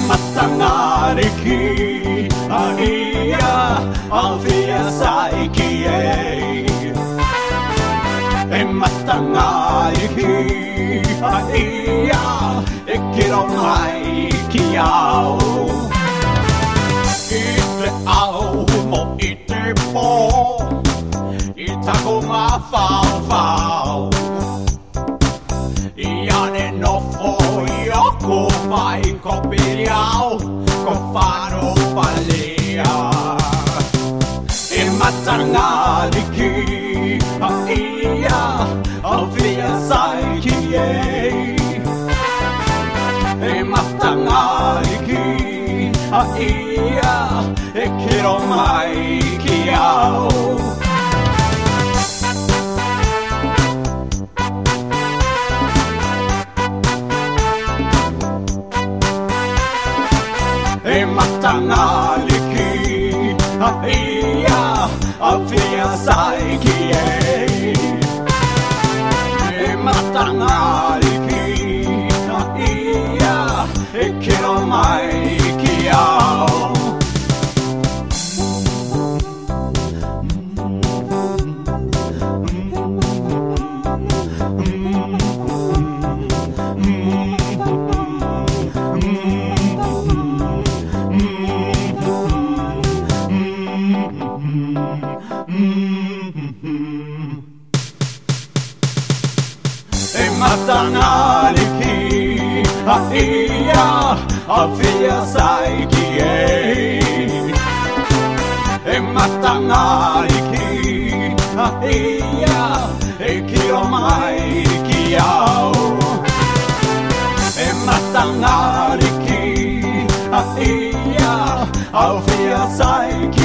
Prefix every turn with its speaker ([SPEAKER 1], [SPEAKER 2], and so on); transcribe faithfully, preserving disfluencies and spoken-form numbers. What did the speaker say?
[SPEAKER 1] matangariki aia avia saiki e matangariki aia e kiro mai ki au i te au mo i te pō i tako ngā whao-whao i ane nofo i oko mai ko piriau ko whāro palea e matangariki a ia a via saiki e matangariki a ia e kiro mai ki au e matangariki a ia a via saiki e matangariki a ia e kiro mai ki au e matangariki a ia a via saiki e matangariki a ia e kiro mai ki au e matangariki a ia a via saiki